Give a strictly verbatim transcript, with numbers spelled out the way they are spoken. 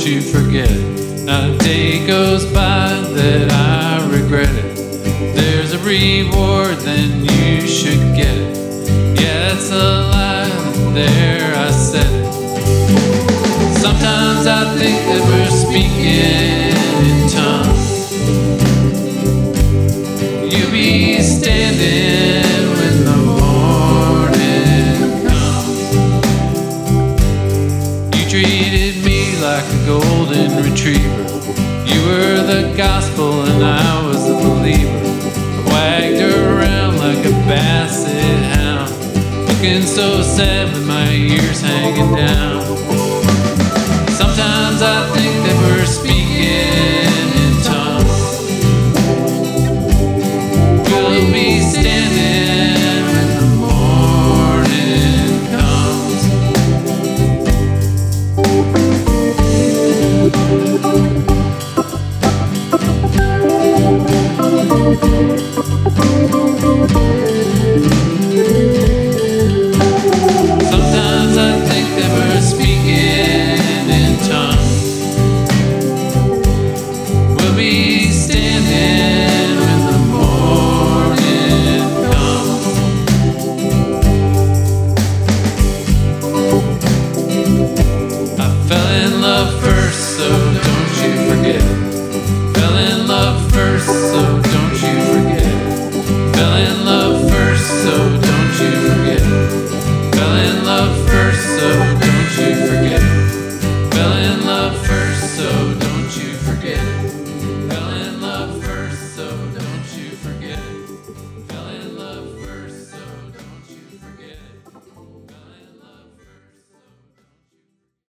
you forget it. Not a day goes by that I regret it. There's a reward, then you should get it. Yeah, it's a lie, there I said it. Sometimes I think that we're speaking in tongues. You'll be standing when the morning comes. You treated me like a golden retriever. You were the gospel and I was the believer. I wagged her around like a basset hound, looking so sad with my ears hanging down. Sometimes I think that we're